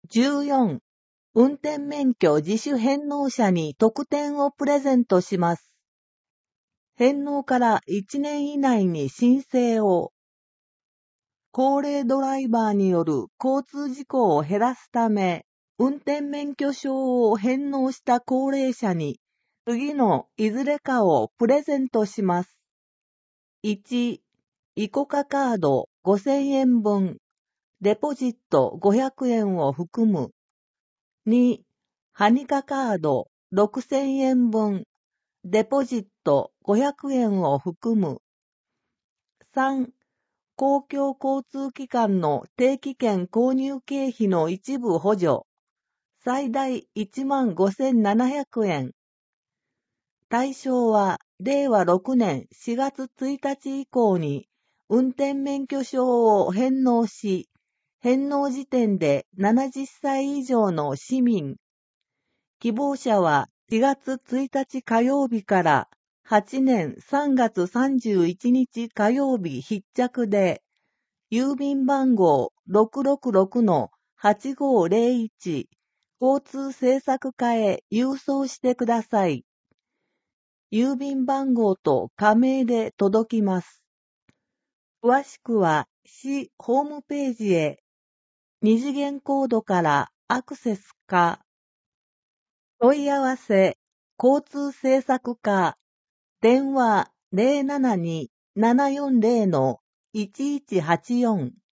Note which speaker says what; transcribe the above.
Speaker 1: 14、運転免許自主返納者に特典をプレゼントします。返納から1年以内に申請を。高齢ドライバーによる交通事故を減らすため、運転免許証を返納した高齢者に、次のいずれかをプレゼントします。1、イコカカード5000円分、デポジット500円を含む。2、ハニカカード6000円分、デポジット500円を含む。3、公共交通機関の定期券購入経費の一部補助、最大15,700円。対象は、令和6年4月1日以降に、運転免許証を返納し、返納時点で70歳以上の市民。希望者は4月1日火曜日から8年3月31日火曜日必着で、郵便番号 666-8501 交通政策課へ郵送してください。郵便番号と加名で届きます。詳しくは市ホームページへ二次元コードからアクセスか問い合わせ交通政策課電話 072-740-1184